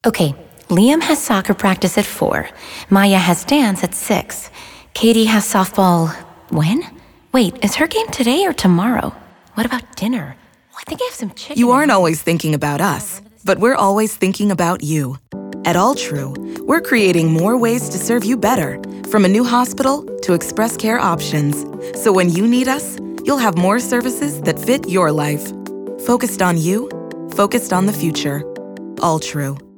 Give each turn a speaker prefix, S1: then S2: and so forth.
S1: Okay, Liam has soccer practice at 4. Maya has dance at 6. Katie has softball... when? Wait, is her game today or tomorrow? What about dinner? Oh, I think I have some chicken.
S2: You aren't always thinking about us, but we're always thinking about you. At AllTrue, we're creating more ways to serve you better, from a new hospital to express care options. So when you need us, you'll have more services that fit your life. Focused on you, focused on the future. AllTrue.